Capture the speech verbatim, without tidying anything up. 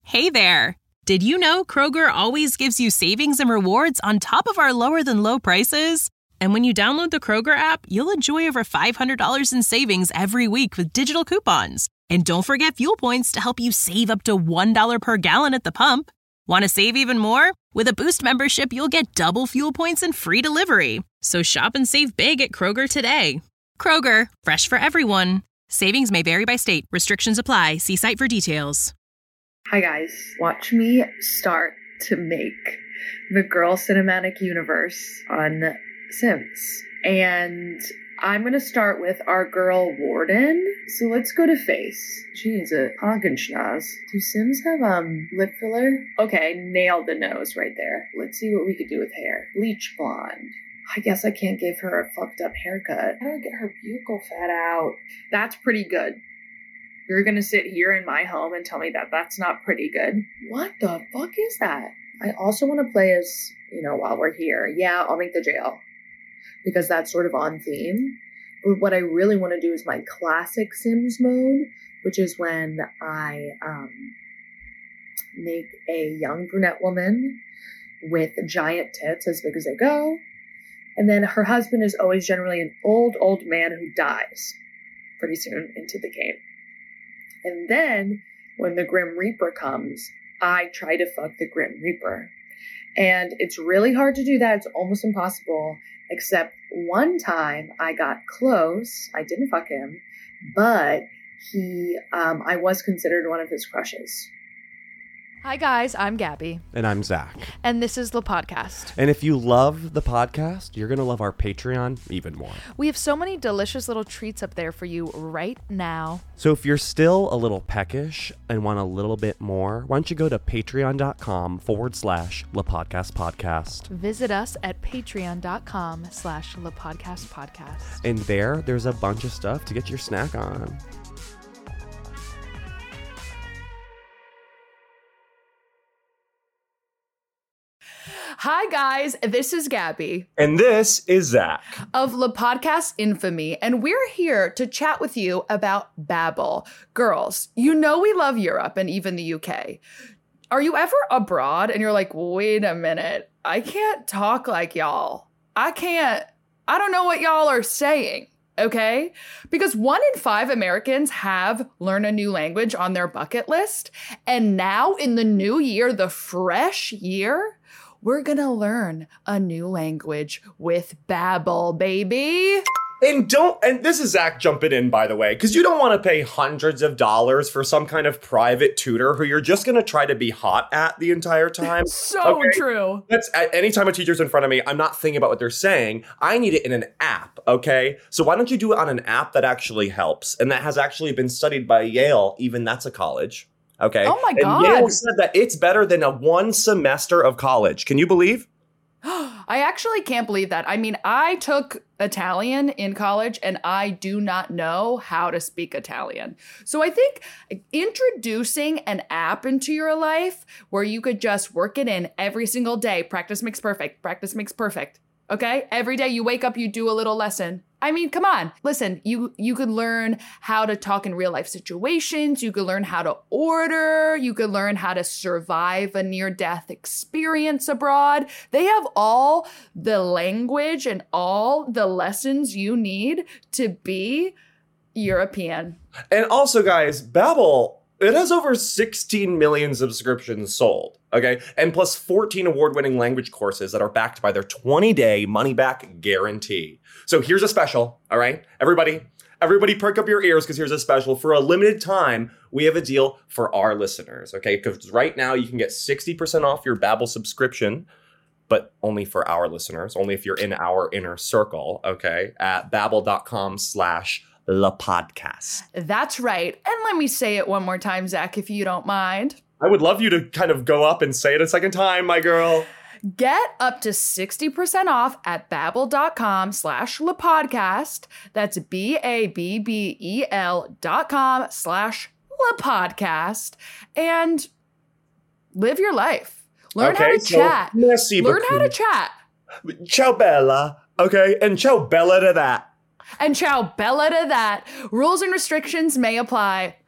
Hey there! Did you know Kroger always gives you savings and rewards on top of our lower-than-low prices? And when you download the Kroger app, you'll enjoy over five hundred dollars in savings every week with digital coupons. And don't forget fuel points to help you save up to one dollar per gallon at the pump. Want to save even more? With a Boost membership, you'll get double fuel points and free delivery. So shop and save big at Kroger today. Kroger, fresh for everyone. Savings may vary by state. Restrictions apply. See site for details. Hi guys, watch me start to make the girl cinematic universe on Sims. And I'm going to start with our girl Warden. So let's go to face. She needs a Augenschnaz. Do Sims have um lip filler? Okay, nailed the nose right there. Let's see what we could do with hair. Bleach blonde. I guess I can't give her a fucked up haircut. How do I get her buccal fat out? That's pretty good. You're gonna sit here in my home and tell me that that's not pretty good? What the fuck is that? I also want to play as, you know, while we're here. Yeah, I'll make the jail. Because that's sort of on theme. But what I really want to do is my classic Sims mode, which is when I um, make a young brunette woman with giant tits as big as they go. And then her husband is always generally an old, old man who dies pretty soon into the game. And then when the Grim Reaper comes, I try to fuck the Grim Reaper. And it's really hard to do that. It's almost impossible. Except one time I got close. I didn't fuck him. But he, um, I was considered one of his crushes. Hi guys, I'm Gabby. And I'm Zach. And this is the podcast. And if you love the podcast, you're going to love our Patreon even more. We have so many delicious little treats up there for you right now. So if you're still a little peckish and want a little bit more, why don't you go to patreon.com forward slash La Podcast Podcast. Visit us at patreon.com slash La Podcast Podcast. And there, there's a bunch of stuff to get your snack on. Hi guys, this is Gabby. And this is Zach. Of La Podcast Infamy, and we're here to chat with you about Babbel. Girls, you know we love Europe and even the U K. Are you ever abroad and you're like, wait a minute, I can't talk like y'all. I can't, I don't know what y'all are saying. Okay? Because one in five Americans have learn a new language on their bucket list. And now in the new year, the fresh year, we're gonna learn a new language with Babbel, baby. And don't, and this is Zach jumping in, by the way, because you don't want to pay hundreds of dollars for some kind of private tutor who you're just going to try to be hot at the entire time. So okay? true. That's anytime a teacher's in front of me, I'm not thinking about what they're saying. I need it in an app, okay? So why don't you do it on an app that actually helps? And that has actually been studied by Yale, even that's a college. Okay. Oh my God. And Yale said that it's better than a one semester of college. Can you believe? I actually can't believe that. I mean, I took Italian in college and I do not know how to speak Italian. So I think introducing an app into your life where you could just work it in every single day. Practice makes perfect. Practice makes perfect. Okay? Every day you wake up, you do a little lesson. I mean, come on. Listen, you you could learn how to talk in real life situations. You could learn how to order. You could learn how to survive a near-death experience abroad. They have all the language and all the lessons you need to be European. And also, guys, Babbel, it has over sixteen million subscriptions sold, okay? And plus fourteen award-winning language courses that are backed by their twenty-day money-back guarantee. So here's a special, all right? Everybody, everybody perk up your ears because here's a special. For a limited time, we have a deal for our listeners, okay? Because right now you can get sixty percent off your Babbel subscription, but only for our listeners, only if you're in our inner circle, okay? At babbel.com slash La Podcast. That's right. And let me say it one more time, Zach, if you don't mind. I would love you to kind of go up and say it a second time, my girl. Get up to sixty percent off at babbel.com slash La Podcast. That's B-A-B-B-E-L dot com slash La Podcast. And live your life. Learn okay, how to so chat. Learn beaucoup. how to chat. Ciao Bella. Okay, and ciao Bella to that. And ciao Bella to that. Rules and restrictions may apply.